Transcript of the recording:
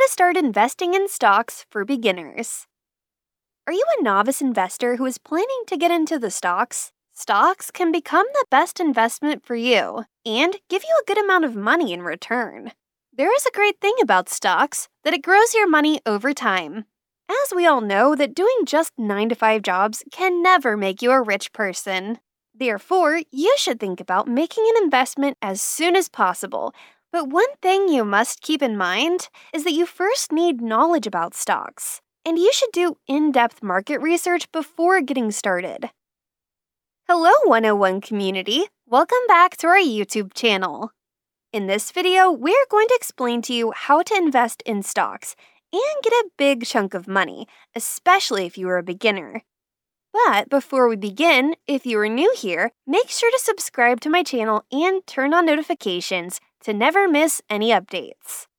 to start investing in stocks for beginners. Are you a novice investor who is planning to get into the stocks? Stocks can become the best investment for you and give you a good amount of money in return. There is a great thing about stocks, that it grows your money over time. As we all know that doing just 9-to-5 jobs can never make you a rich person. Therefore, you should think about making an investment as soon as possible. But one thing you must keep in mind is that you first need knowledge about stocks, and you should do in-depth market research before getting started. Hello 101 community, welcome back to our YouTube channel. In this video, we're going to explain to you how to invest in stocks and get a big chunk of money, especially if you are a beginner. But before we begin, if you are new here, make sure to subscribe to my channel and turn on notifications to never miss any updates.